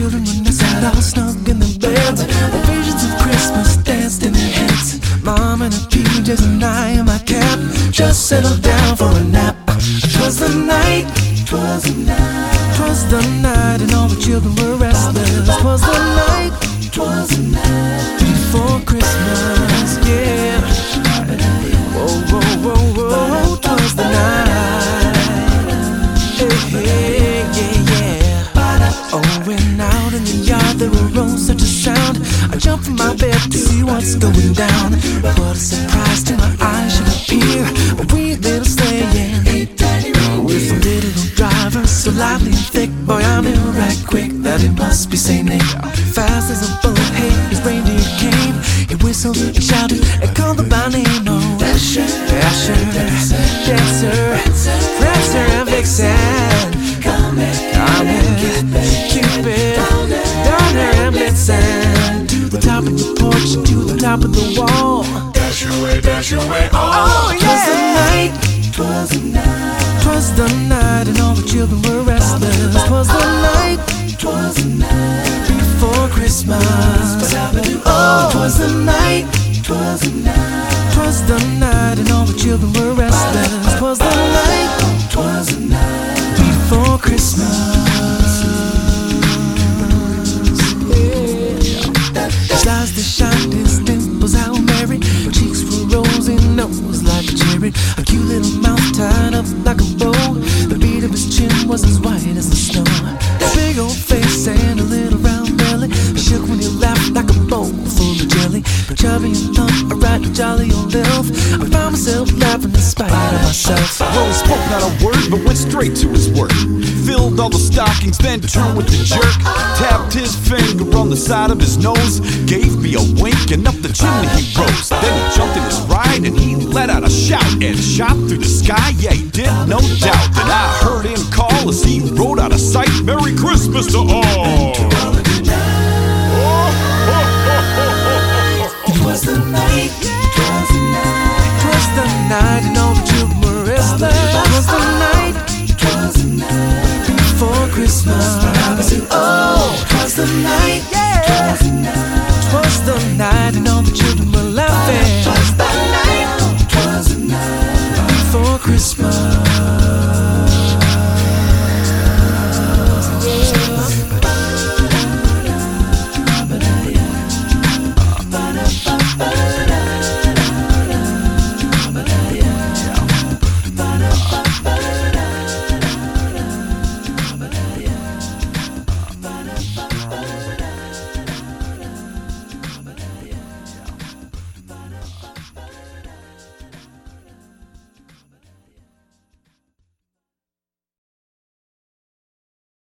children were nestled all snug in their beds. The visions of Christmas danced in their heads. Mom in her PJs and I in my cap just settled down for a nap. 'Twas the night, 'twas the night, 'twas the night, and all the children were restless. 'Twas the night, 'twas the night before Christmas, yeah. Whoa, whoa, whoa, whoa, 'twas the night. Hey, hey, yeah, yeah. Oh, when out in the yard there arose such a sound. I jumped from my bed to see what's going down. But a surprise to my eyes should appear. A wee little sleigh, yeah, with a little driver so lively and thick. Boy, I knew right quick that it must be Saint Nick. Fast as a bullet, hey, his reindeer came. He whistled, he shouted, and called them by name. Oh, Dasher, Dasher, Dancer, Prancer, and Vixen. Come here, Cupid, Donner, and Blitzen. To the top of the porch, to the top of the wall. Dash away, oh, yeah. 'Twas the night, 'twas the night, 'twas the night, and all the children were restless. 'Twas the night, 'twas the night before Christmas. Oh, 'twas the night, 'twas the night, 'twas the night, and all the children were restless. 'Twas the night, 'twas the night before Christmas. His eyes they shined, his dimples how merry. Her cheeks were rosy, nose like a cherry. A cute little mouth tied up like a bow. The beat of his chin was as white as the snow. A big old face and a little round belly. Shook when he laughed like a bowl full of jelly. Chubby and plump, a right jolly old elf. I found myself laughing in spite of myself. Well, he spoke not a word, but went straight to his work. Filled all the stockings, then turned with a jerk. Tapped his finger on the side of his nose. Gave me a wink, and up the chimney he rose. Then he jumped in his ride, and he let out a shout. And shot through the sky, yeah, he did, no doubt. Then I heard him call as he rode out of sight. Merry Christmas to all! It was the night, 'twas the night, 'twas the night, and all the children were restless. It was the night, 'twas the night before Christmas. Oh, 'twas the night, 'twas the night, 'twas the night, and all the children were laughing. 'Twas the night, 'twas the night before Christmas.